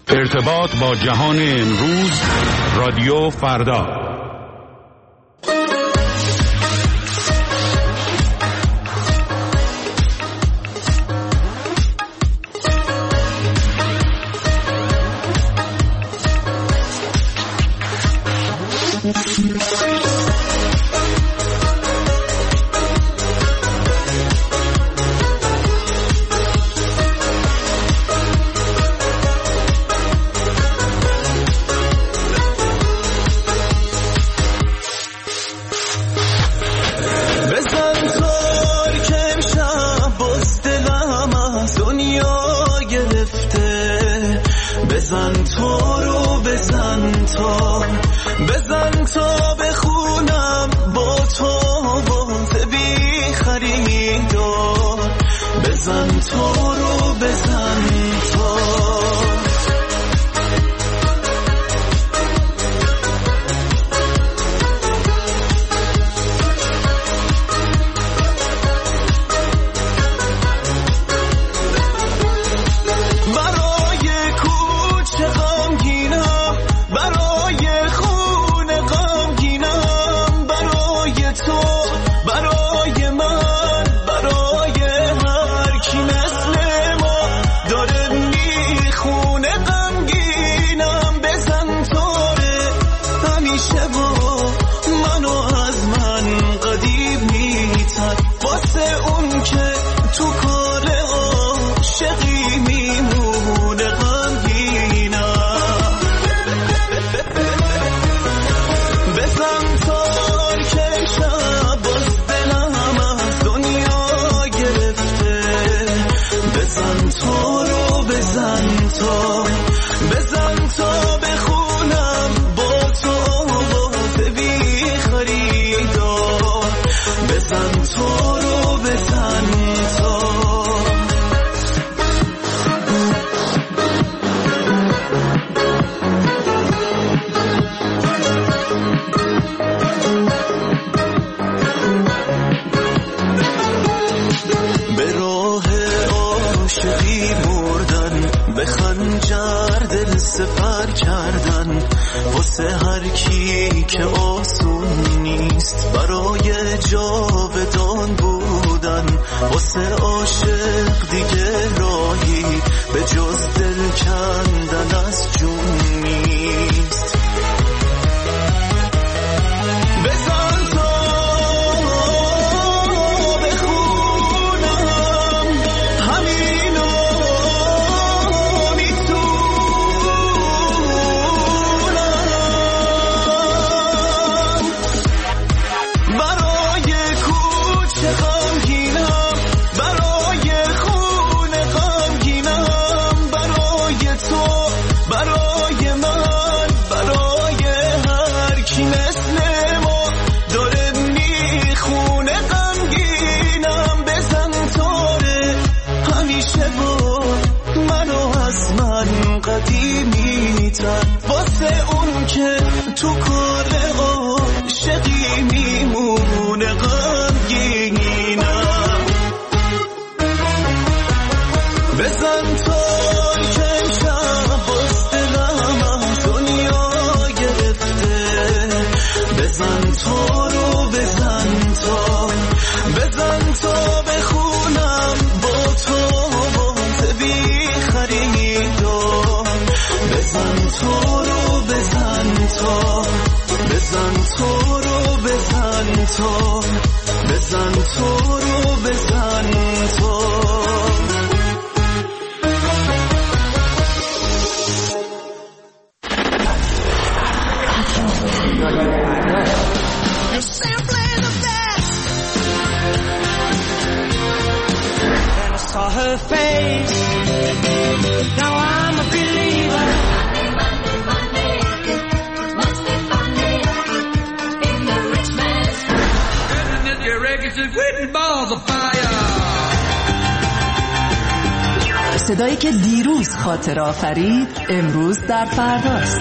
ارتباط با جهان امروز، رادیو فردا. صدایی که دیروز خاطر آفرید امروز در فرداست.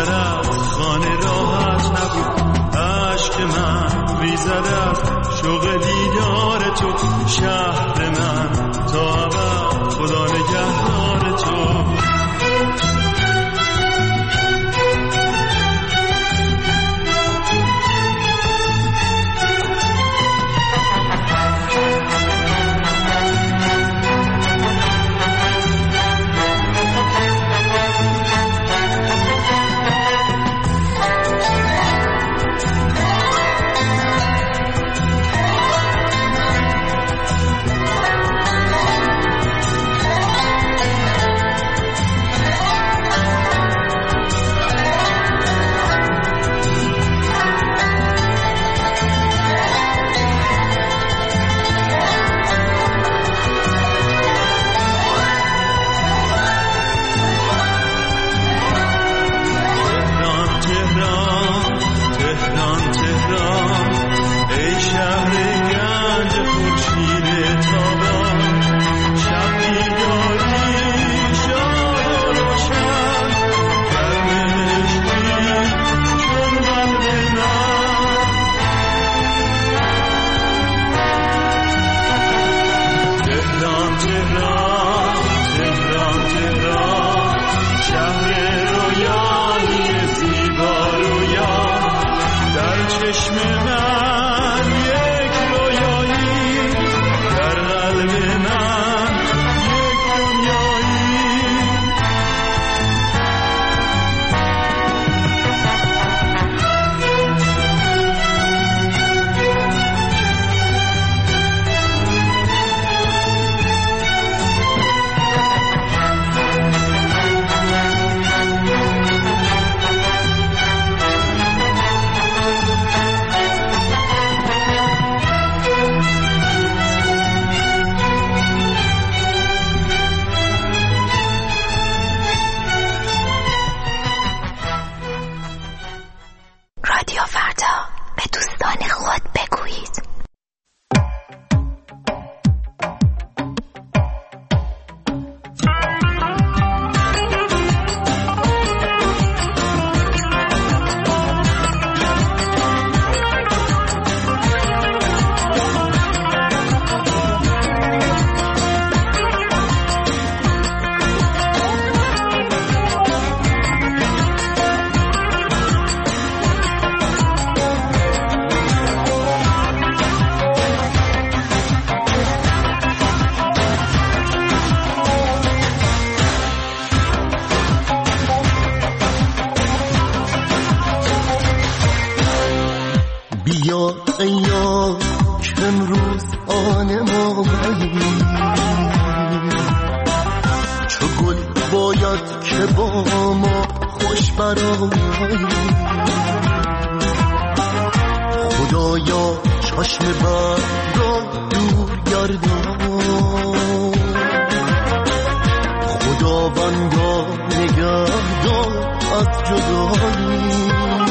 گذرد خانه راحت نبود، عشق من ریزد از شوق دیدار تو. شهر من تا ابد خدا نگهدار تو. خدایا چشم بر را دور گردان، خداوندا نگهدار از جدایی.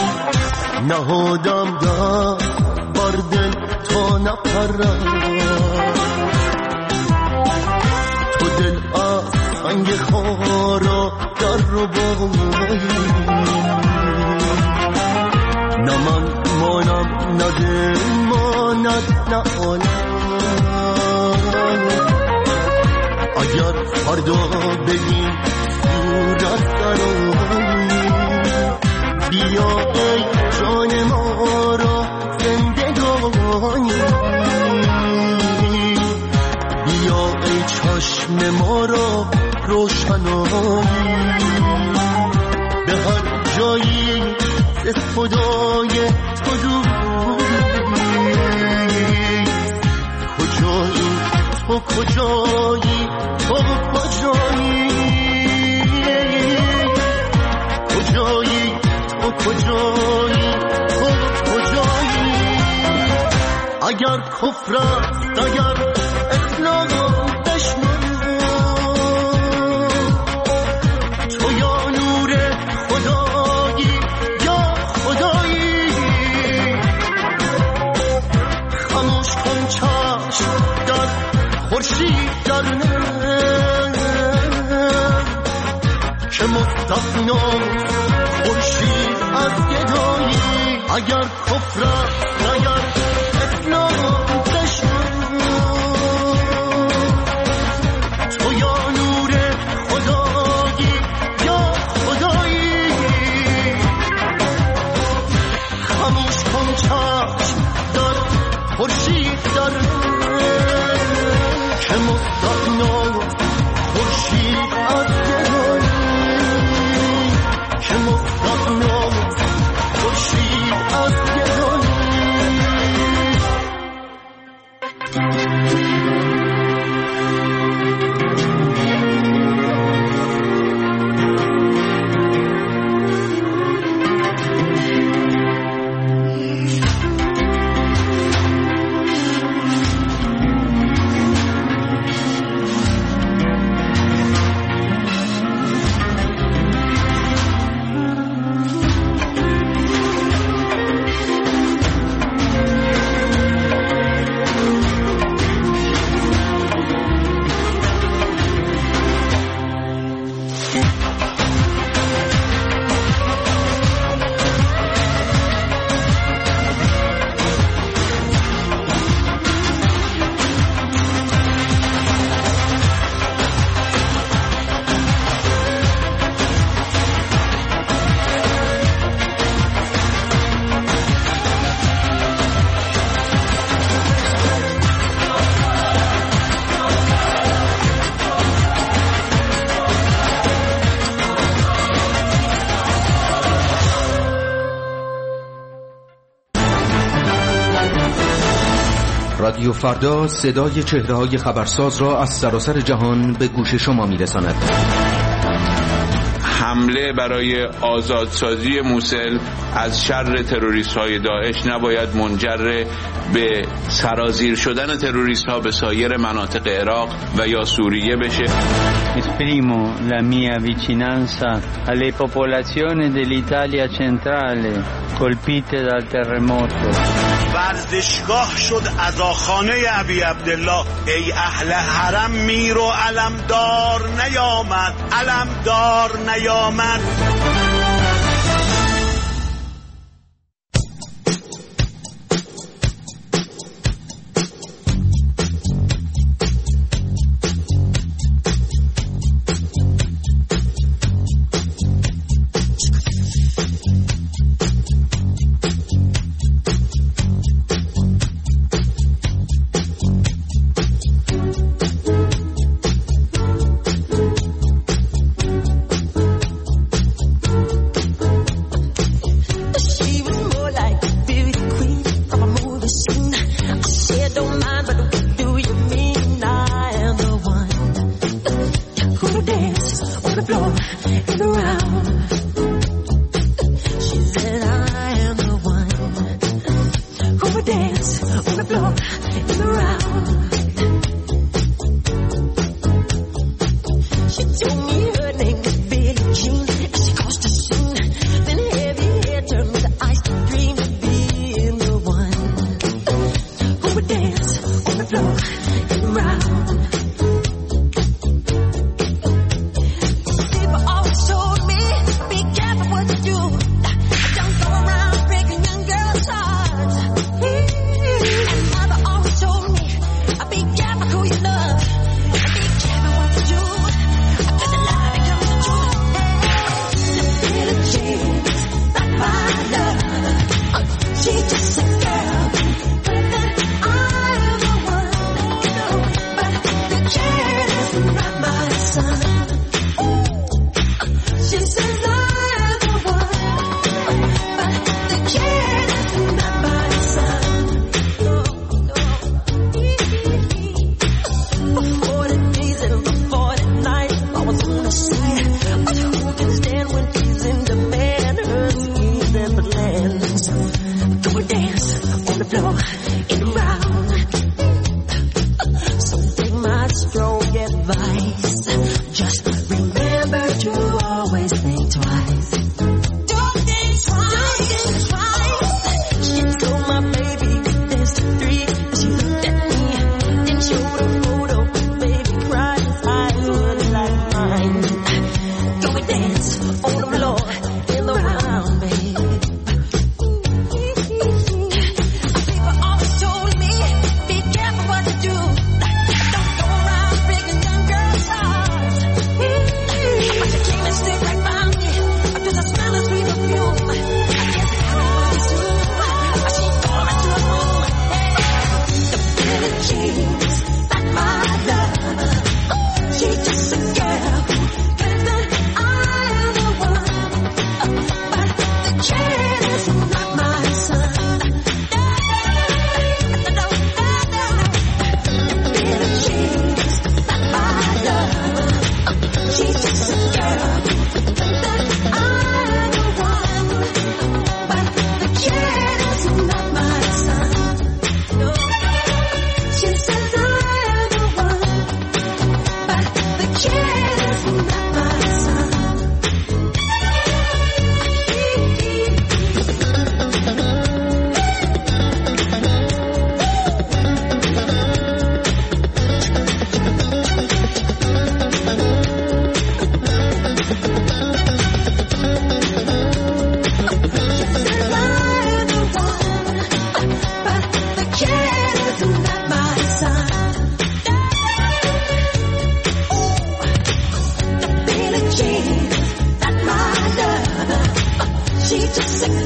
نهادم دست بر دل تا نپرم، تو دل از سنگ خارا در رو بایی. نه من مانم نه دل ماند نه اگر فردا بگیم صورت درایی. بیا ای جان ما را زندگانی، بیا ای چشم ما را روشنایی. به هر جایی از خدای تو دوری، کجایی تو کجایی تو کجایی، کجایی تو کجایی تو کجایی. اگر کفر است اگر اسلام دشمن، تو یا نور خدایی یا خدایی. خاموش کن چشم در خورشید در که مستثنا خورشید اگر کفر اگر اسلام دشمن تو یا نور خدایی یا خدایی خاموش کن چشم در خورشید داره که مستقنا خورشید از گرانی که مستقنا خورشید از گرانی رادیو فردا صدای چهره‌های خبرساز را از سراسر جهان به گوش شما می‌رساند. حمله برای آزادسازی موصل از شر تروریست‌های داعش نباید منجر به سرازیر شدن تروریست‌ها به سایر مناطق عراق و یا سوریه بشه. Esprimo la mia vicinanza alle popolazioni dell'Italia centrale colpite dal terremoto. ورزشگاه شد عزاخانه ابی عبدالله، ای اهل حرم میر و علمدار نیامد، علمدار نیامد.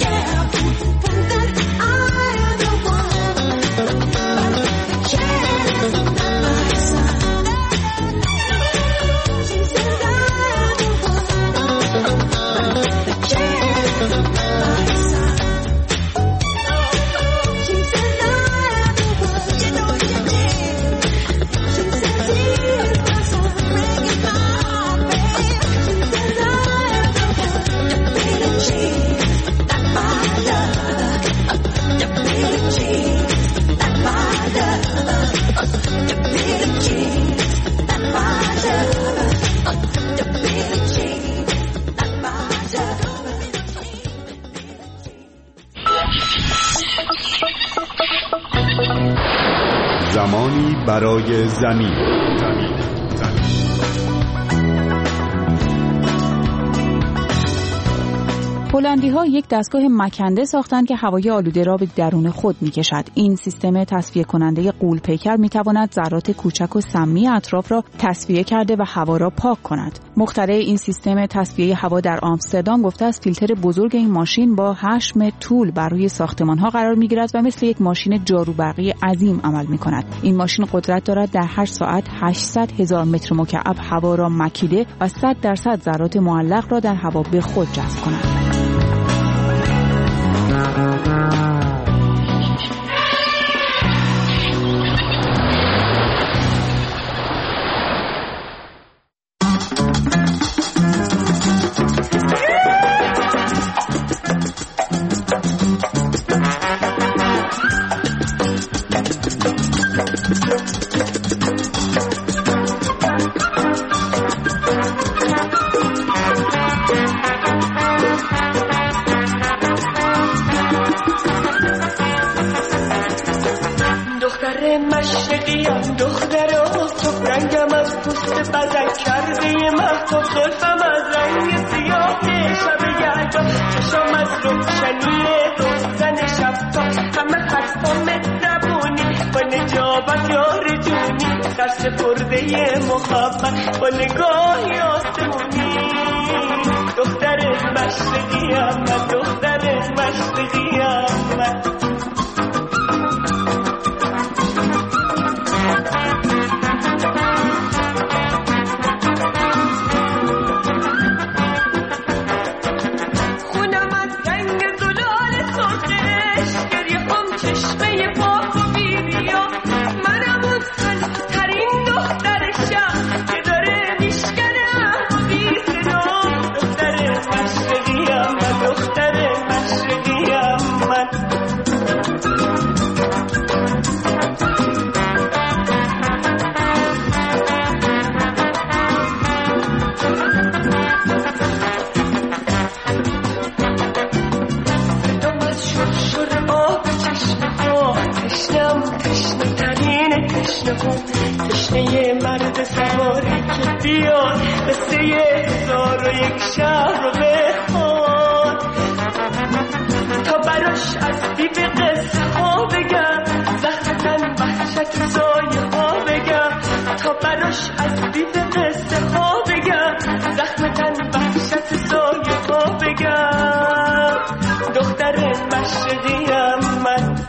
زمانی برای زمین. هلندی‌ها یک دستگاه مکنده ساختند که هوای آلوده را به درون خود می‌کشد. این سیستم تصفیه کننده غول پیکر می‌تواند ذرات کوچک و سمی اطراف را تصفیه کرده و هوا را پاک کند. مخترع این سیستم تصفیه هوا در آمستردام گفته است فیلتر بزرگ این ماشین با 8 متر طول بر روی ساختمان‌ها قرار می‌گیرد و مثل یک ماشین جاروبرقی عظیم عمل می‌کند. این ماشین قدرت دارد در 8 ساعت 800,000 متر مکعب هوا را مکیده و 100% ذرات معلق را در هوا به خود جذب کند. با نگاهی آسمونی دختر مشرقیم من، دختر مشرقیم من. خونم از رنگ زلال سرخش، گریه هم چشمه پاک و بیریا. منم اون ترین دختر شهر که داره میشکنه و بی‌صدا. دختر مشرقیم من، دختر مشرقیم من. تشنه مرد سواری که بیاد قصه 1001 شهر رو بخواد، تا براش از دیو قصه ها بگم، زهرتن وحشت سایه ها بگم. تا براش از دیو قصه ها بگم، زهرتن وحشت سایه ها بگم. دختر مشرقیم من.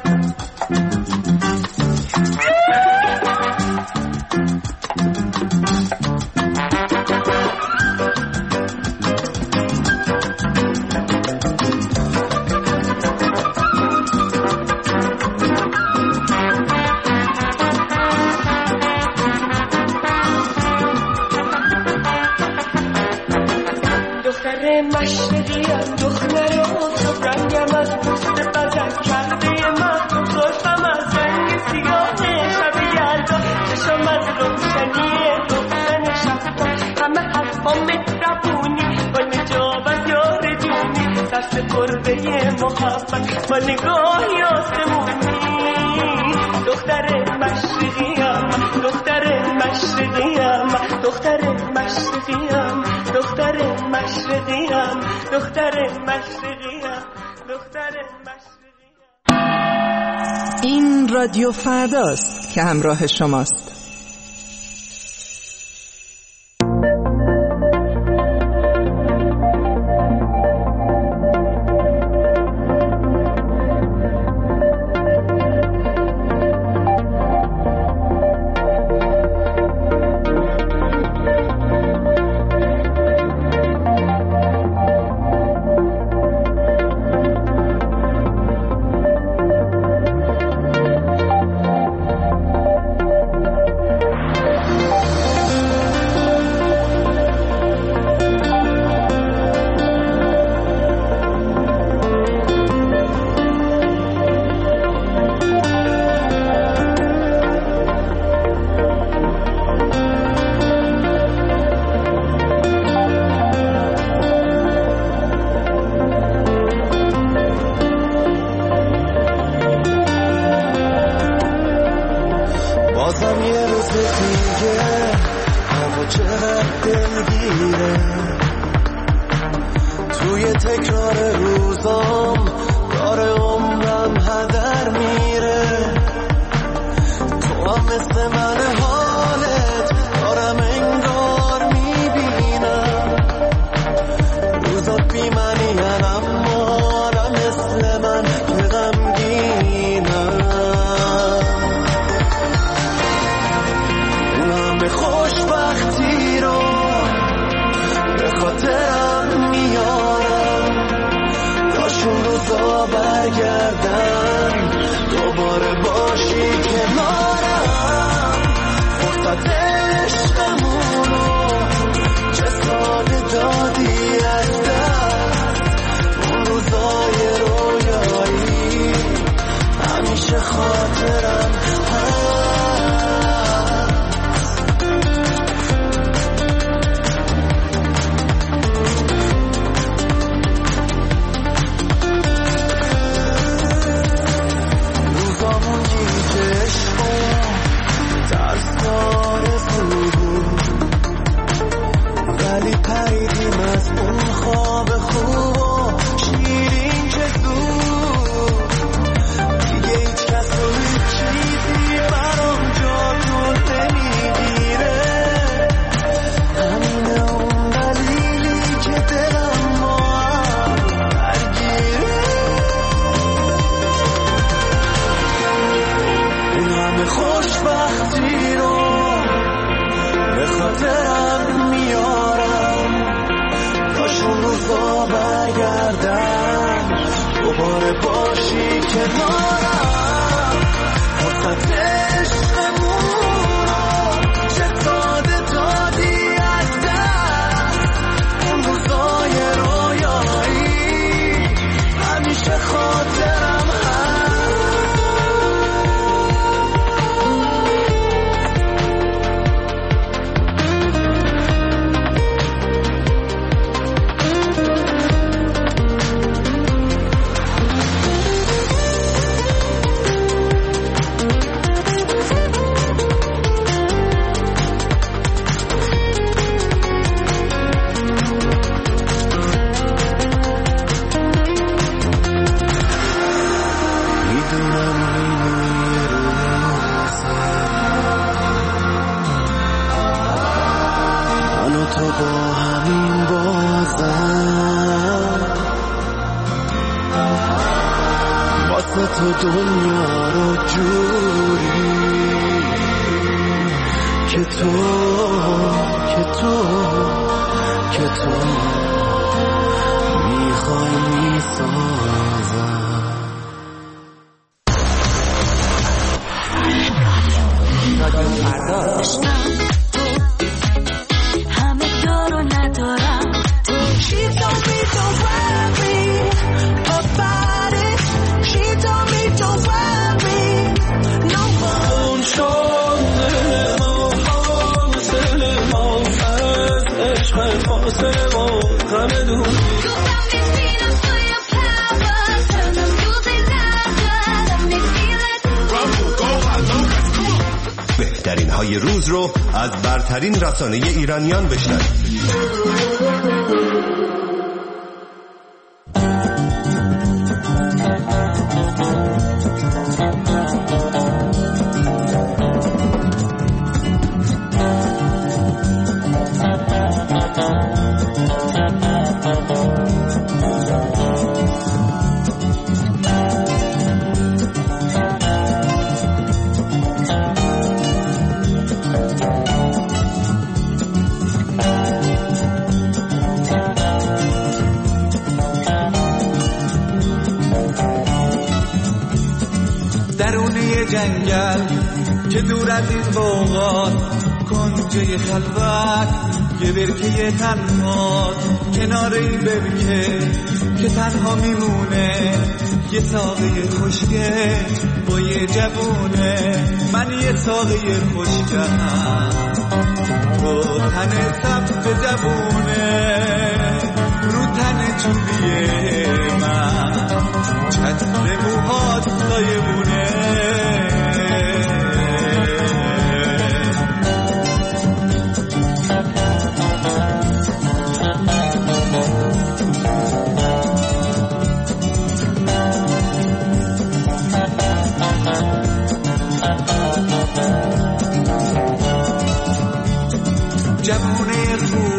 مشرقیم دختر آفتاب رنگم از پوست بدن کرده من. زلفم از رنگ سیاه شب یلدا، چشم از روشنی روزن شفتا. همه حرفام مهربونی با نجابت یار جونی، دست پرده محبت با نگاهی آسمونی. دختر مشرقیم، دختر مشرقیم، دختر مشرقیم، دختر مشرقیم، دختر مشرقیم، دختر مشرقیم. این رادیو فرداست که همراه شماست. چقدر دلگیره توی تکرار روزام داره عمرم هدر میره تو هم مثل من حالت دارم انگار میبینم روزات بی منی اما مثل من که غمگینم اون همه خوشبختی رو به خاطرم میارم داشون روزا برگردن دوباره باشی کنارم فرصت عشقمونو چه ساده دادی از دست اون روزای رویایی همیشه خاطرم ولی پریدیم از اون خواب خوب و شیرین که زود دیگه هیچ کس و هیچ چیزی برام جاتون نمیگیره همینه اون دلیلی که دلم ما هم درگیره اون همه خوشبختی رو به خاطرم میارم کاشون روزا برگردن دوباره باشی کنارم فرصت عشقمون رو چه ساده دادی از دست اون روزای رویایی همیشه خاطرم تو با همین بازم واسه تو دنیا رو جوری که تو میخوای میسازم بهترین های روز رو از برترین رسانه ایرانیان بشنوید. جنگل که دور از این بوغات کنجه خلوت یه برکه تنها کنار این برکه که تنها میمونه یه ساقه خشکه با یه جوونه من یه ساقه خشکم با تن سبز جوونه رو تن چوبیه من چتر موهات سایبونه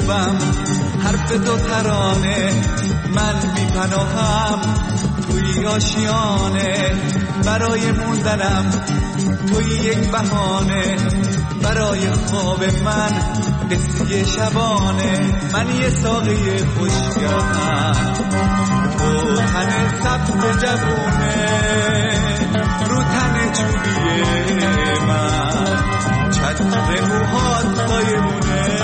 خوبم، حرف تو ترانه، من بی‌پناهم توی آشیانه، برای موندنم توی یک بهانه، برای خواب من قصه شبانه. من یه ساقه خوشگاهم، تو تن سبز جوونه، رو تن چوبیه من چتر موهات سایمونه.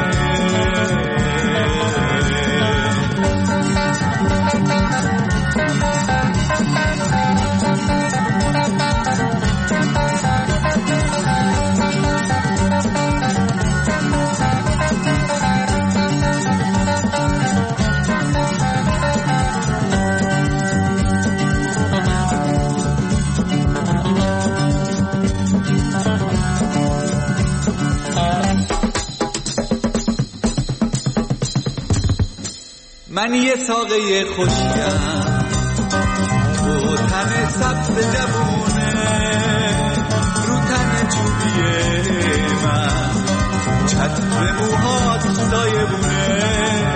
من یه ساقه خوشگم، تو تن سبز جوونه، رو تن چوبیه من چتر موهات سایبونه.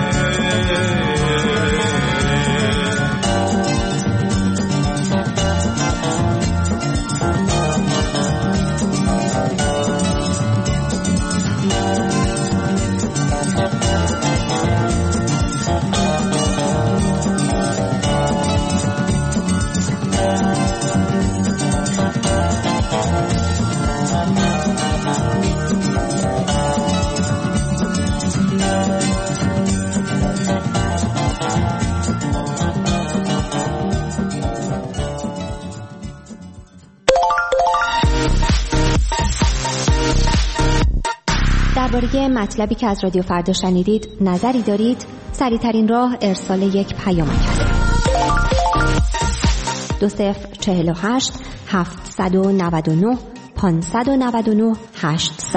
درباره مطلبی که از رادیو فردا شنیدید نظری دارید؟ سریع‌ترین راه ارسال یک پیامک است. 2048 799 599 800.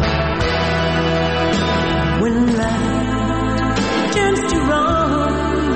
When light turns to wrong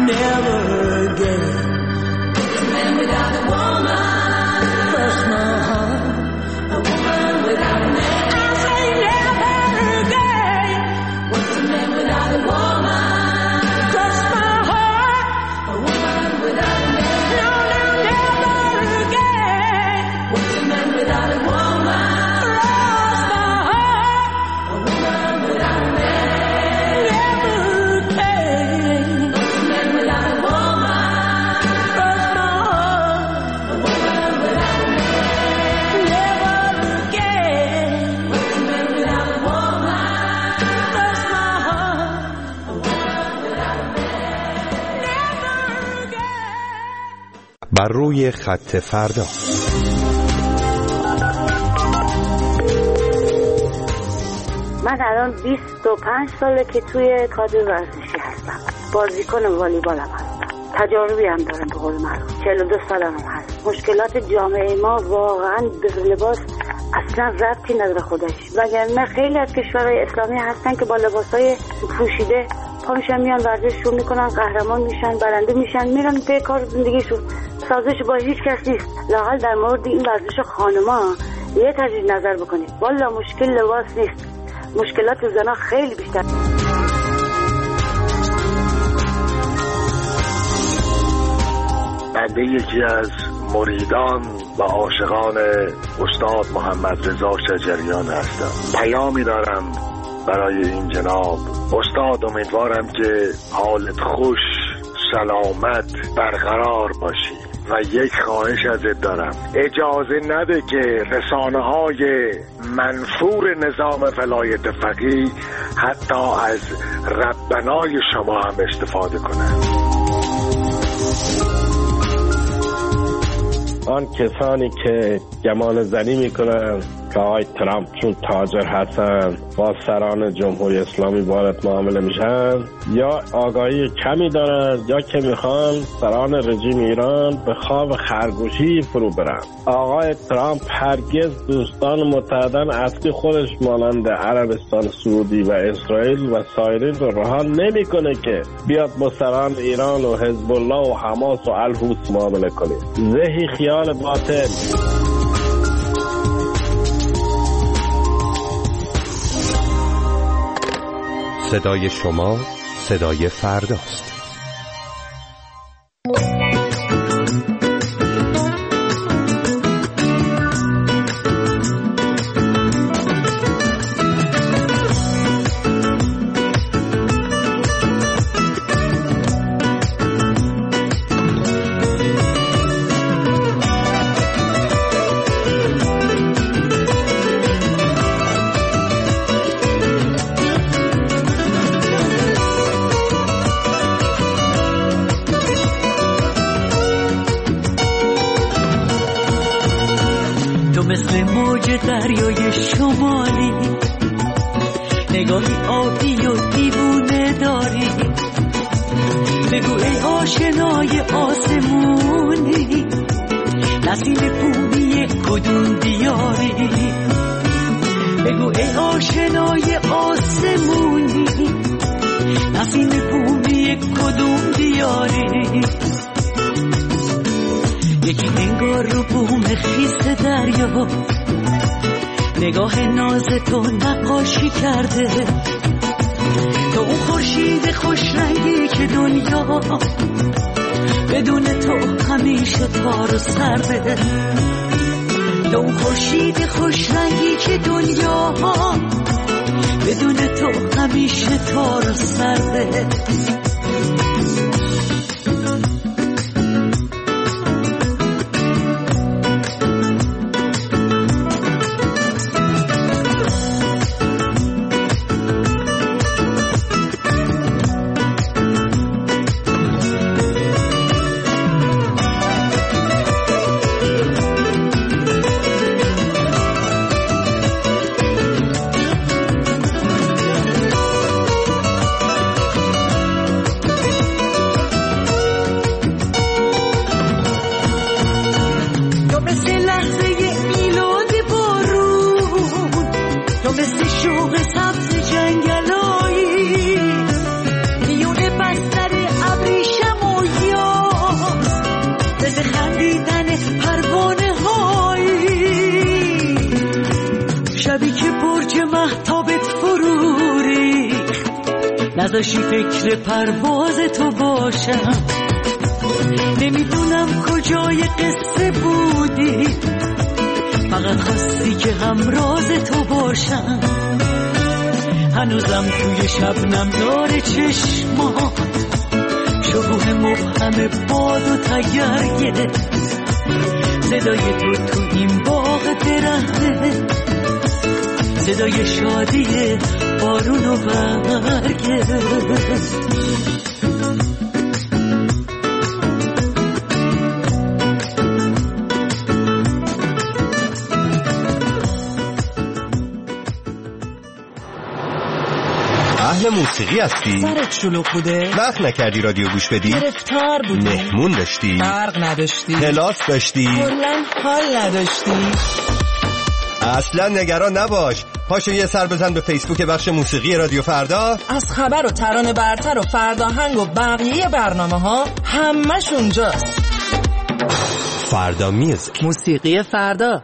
بر روی خط فردا. من الان 25 ساله که توی کادر ورزشی هستم. بازیکن والیبال هم هستم. تجاربی هم دارم به قول معروف. 42 سالم هم هست. مشکلات جامعه ما واقعا به لباس اصلا ربطی نداره خودش. وگرنه خیلی از کشورهای اسلامی هستن که با لباسای پوشیده پا میشن میان ورزششون میکنن، قهرمان میشن، برنده میشن، میرن به کار زندگیشون. سازش با هیچ کس نیست. لااقل در مورد این ورزش خانما یه تجدید نظر بکنید. والا مشکل لباس نیست، مشکلات زنا خیلی بیشتر. بنده یکی از مریدان و عاشقان استاد محمد رضا شجریان هستم. پیامی دارم برای این جناب استاد. امیدوارم که حالت خوش، سلامت، برقرار باشی و یک خواهش ازت دارم، اجازه نده که رسانه‌های منفور نظام ولایت فقیه حتی از ربنای شما هم استفاده کنند. آن کسانی که گمان زنی میکنن که آقای ترامپ چون تاجر هستن با سران جمهوری اسلامی وارد معامله میشن، یا آگاهی کمی دارن یا که میخوان سران رژیم ایران به خواب خرگوشی فرو برن. آقای ترامپ هرگز دوستان متحدن اصلی خودش مانند عربستان سعودی و اسرائیل و سایرین رو رها نمیکنه که بیاد با سران ایران و حزب الله و حماس و الحوث معامله کنه. زهی خیال باطل. صدای شما صدای فرداست. دریای شمالی، نگاهی آبی و دیوونه داری، بگو ای آشنای آسمونی، نسیم بومی کدوم دیاری، بگو ای آشنای آسمونی، نسیم بومی کدوم دیاری. یکی انگار رو بوم خیس دریا، نگاه ناز تو نقاشی کرده، تو اون خورشید خوش رنگی که دنیا بدون تو همیشه تار و سرده، تو اون خورشید خوش رنگی که دنیا بدون تو همیشه تار و سرده. نداشتی فکر پرواز تو باشم، نمیدونم کجای قصه بودی، فقط خواستی که همراز تو باشم. هنوزم توی شبنم داره چشما، شکوه مبهم باد و تگرگه، صدای تو این باغ درخته، صدای شادی بارون و برگه. اهل موسیقی هستی؟ سرت شلوغ بوده؟ وقت نکردی رادیو گوش بدی؟ گرفتار بودی؟ مهمون داشتی؟ برق نداشتی؟ کلاس داشتی؟ کلاً حال نداشتی؟ اصلا نگران نباش، پاشو یه سر بزن به فیسبوک بخش موسیقی رادیو فردا. از خبر و ترانه برتر و فرداهنگ و بقیه برنامه ها همش اونجاست. فردا میوزیک، موسیقی فردا.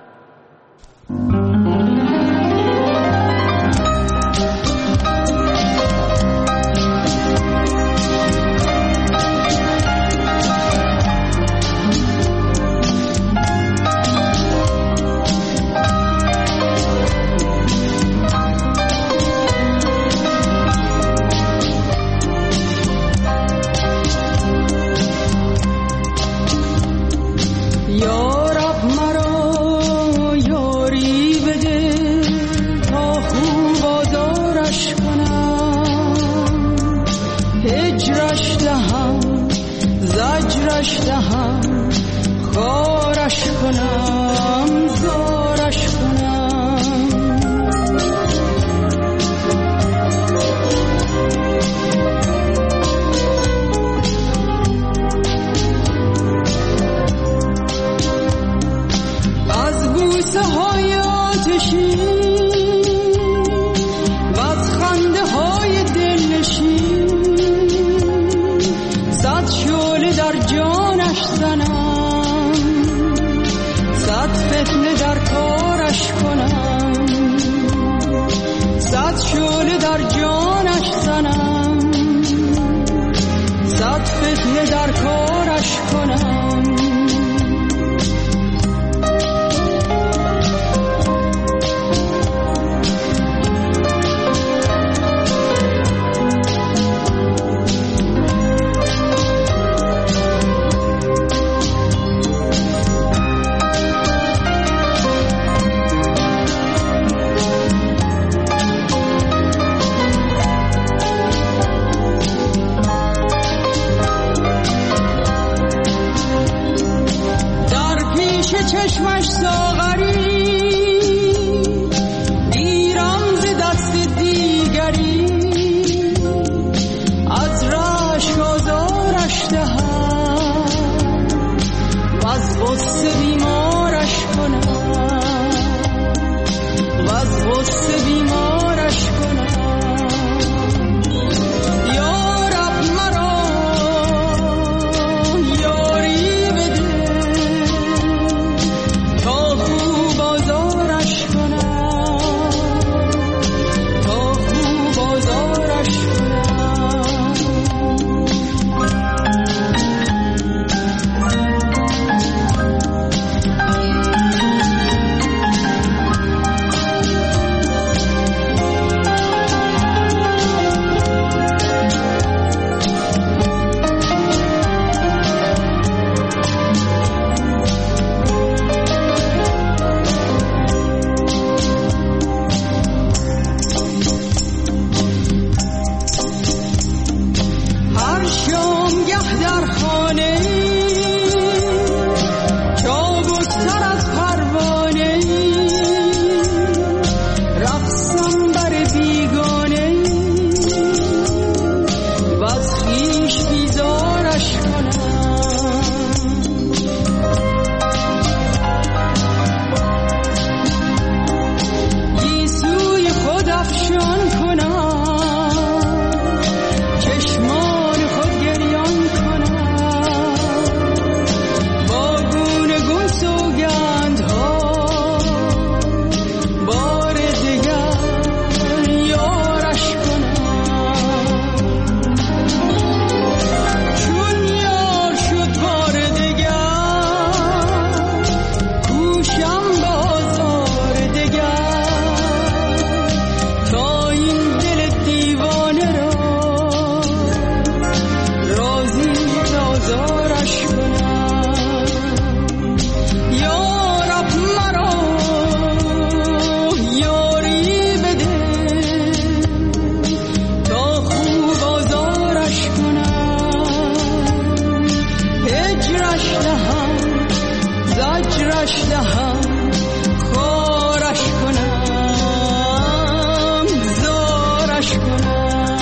غمش دهم زجرش دهم خورش کنم زارش کنم.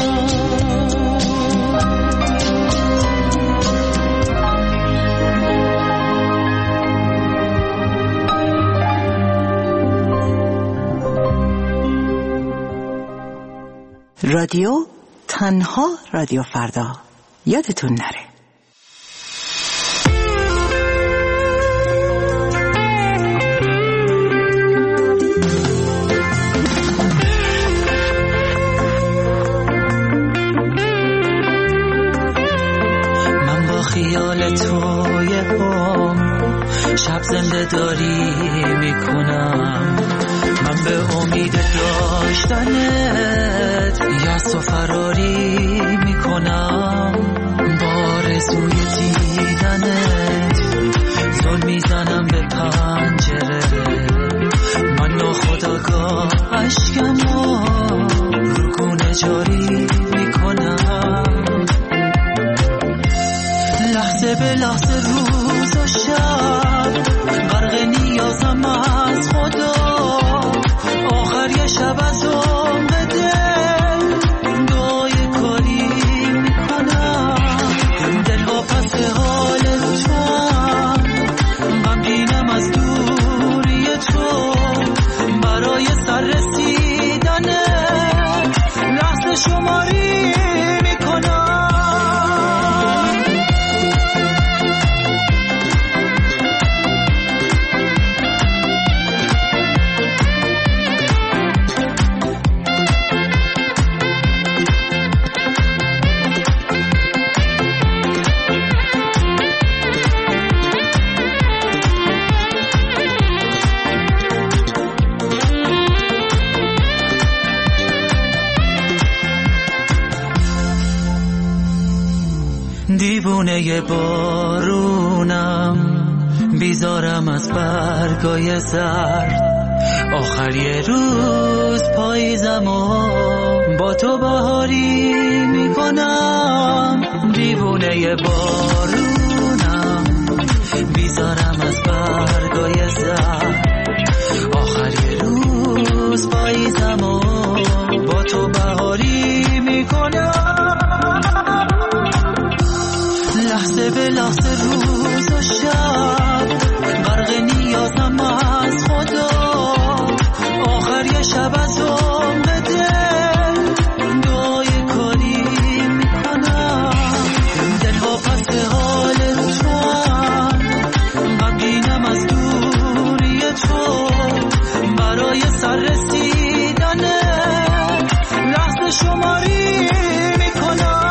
رادیو تنها رادیو فردا، یادتون نره. من با خیال توی شب زنده داری میکنم، من به امید داشتنت یأس و فراری میکنم، با آرزوی دیدنت زل میزنم به پنجره، من ناخودآگاه اشکمو رو گونه جاری میکنم، لحظه به لحظه روز و شب غرق نیازم از خدا، آخر یه شب از عمر دل دعای کاری میکنم، دل واپس حال توام، غمگینم از دوری تو، برای سر رسیدن لحظه شماری میکنم. دیوونه بارونم، بیزارم از برگای زرد، آخر یه روز پاییزم و با تو بهاری میکنم، دیوونه بارونم، بیزارم از برگای زرد، آخر یه روز پاییزم و با تو بهاری میکنم، لحظه به لحظه روز و شب غرق نیازم از خدا، آخر یه شب از عمر دل دعای کاری میکنم، دل واپس حال توام، غمگینم از دوری تو، برای سر رسیدن لحظه شماری میکنم.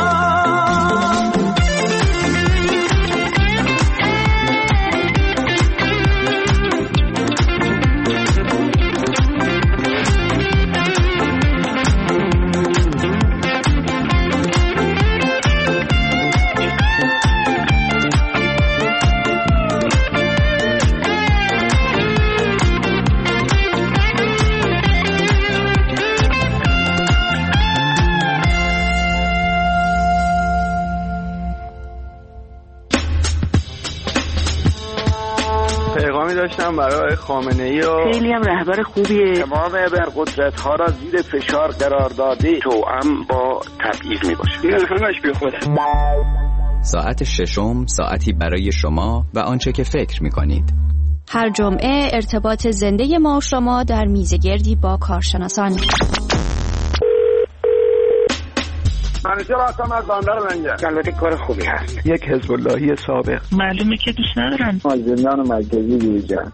داشتم برای خامنه‌ای و خیلی هم رهبر خوبیه، تمام ابرقدرت‌ها را زیر فشار قرار داده، توأم با تبعیض میباشه، این همش بی خوده. ساعت ششم ساعتی برای شما و آنچه که فکر می‌کنید. هر جمعه ارتباط زنده ما و شما در میزگردی با کارشناسان. منیجر هستم از بندر منجر. البته کار خوبی هست. یک حزب اللهی سابق. معلومه که دوست ندارن. زندان مرکزی دیجان.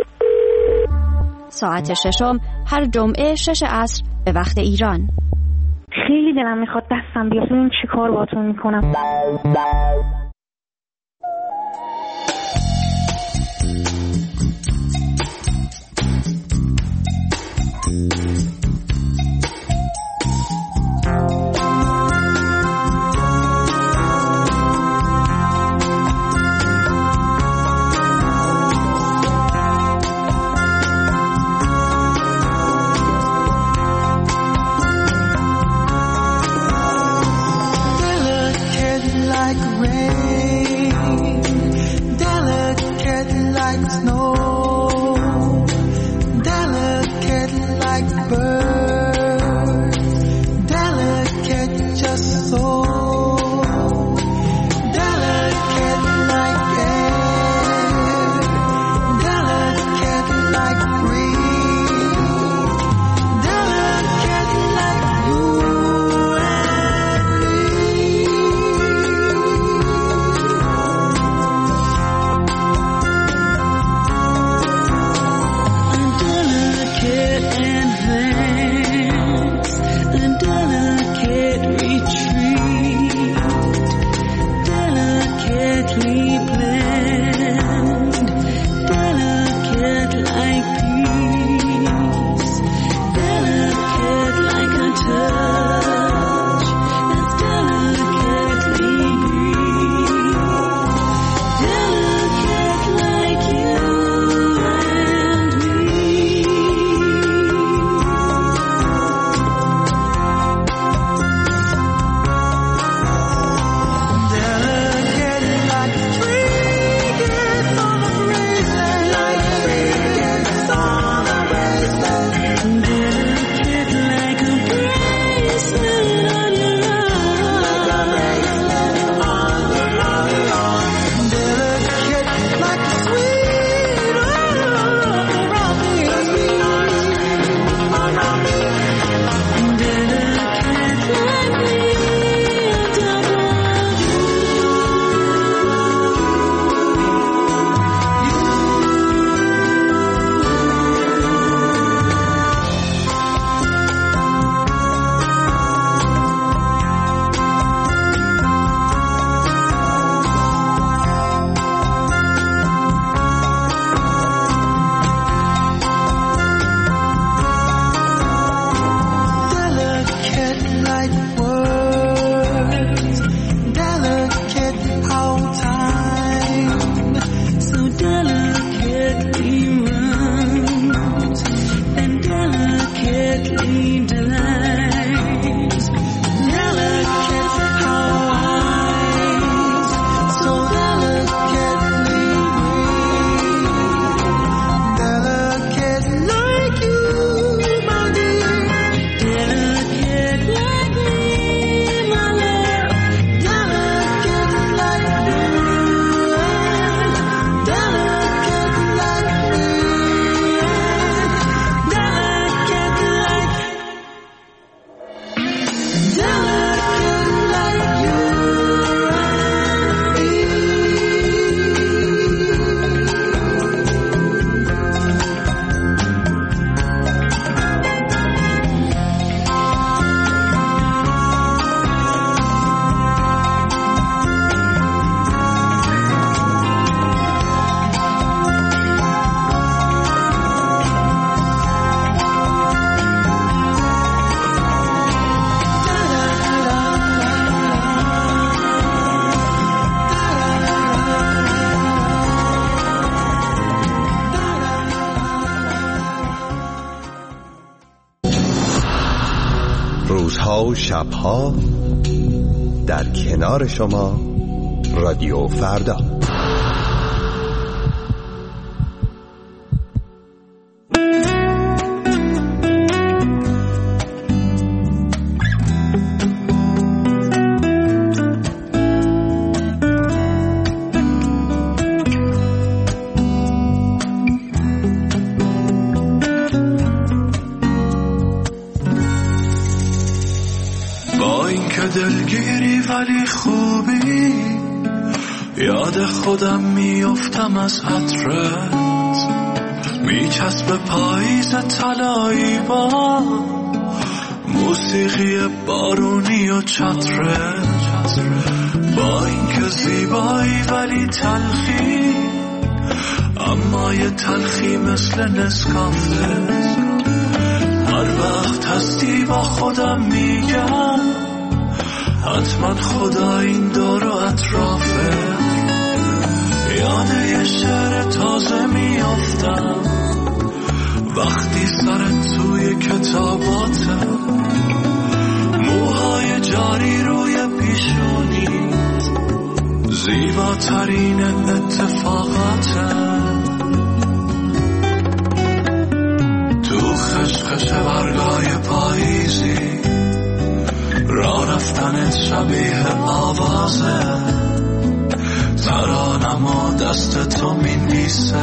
ساعت ششم هر جمعه 6 عصر به وقت ایران. خیلی دلم میخواد دستم بیاد ببینم چی کار باهاتون میکنم. like snow, delicate like birds, delicate just so, delicate like air, delicate like breeze, delicate like you and me. Delicate advance, a delicate retreat, delicately planned, delicate like peace, delicate like a touch, as delicately breathed, delicate like you and me. Delicate like trinkets on a bracelet, like trinkets on a bracelet. Delicate like a bracelet on your arm. Delicate like a sweet around me. Delicate like me, delicate like words, delicate how time so delicately runs and delicately dies. Delicate how eyes so delicately breathe. Delicate like you, my dear. Delicate like me, my love. Delicate like you, delicate like me, delicate like, delicate like you and me. روزها و شبها در کنار شما رادیو فردا. با اینکه دلگیری ولی خوبی، یاد خودم میافتم از عطرت، میچسب پاییز طلایی با موسیقی بارونی و چترت. با اینکه زیبایی ولی تلخی، اما یه تلخی مثل نسکافه. هر وقت هستی با خودم میگم حتما خدا این دور و اطرافه. یاد یه شعر تازه میافتم وقتی سرت توی کتاباته، موهای جاری روی پیشونی، زیباترین اتفاقاته. تو خشخش برگای پاییزی راه رفتنت شبیه آوازه ترانم و دست تو می‌نویسه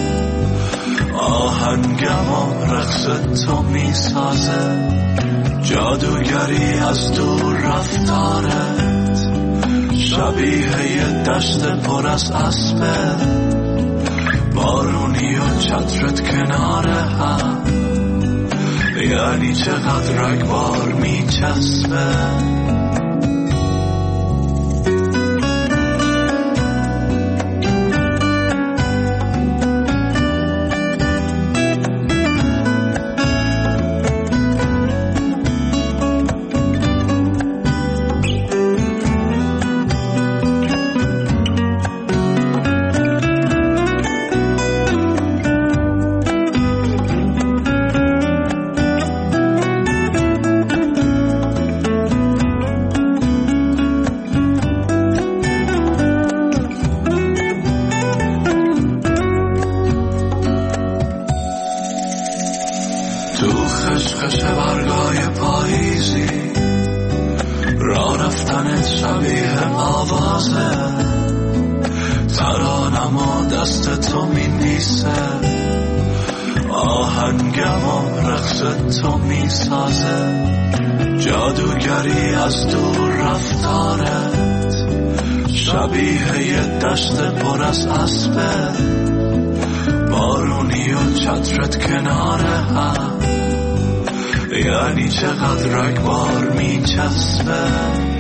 آهنگم و رقص تو میسازه جادوگری از دور رفتارت شبیه یه دشت پر از اسبه بارونی و چترت کنار هم یعنی چقدر رگبار میچسبه خشخش برگای پاییزی راه رفتنت شبیه آوازه ترانم و دست تو می‌نویسه آهنگم و رقص تو میسازه جادوگری از دور رفتارت شبیه یه دشت پر از اسبه بارونی و چترت کنار هم یعنی چقدر رگبار میچسبه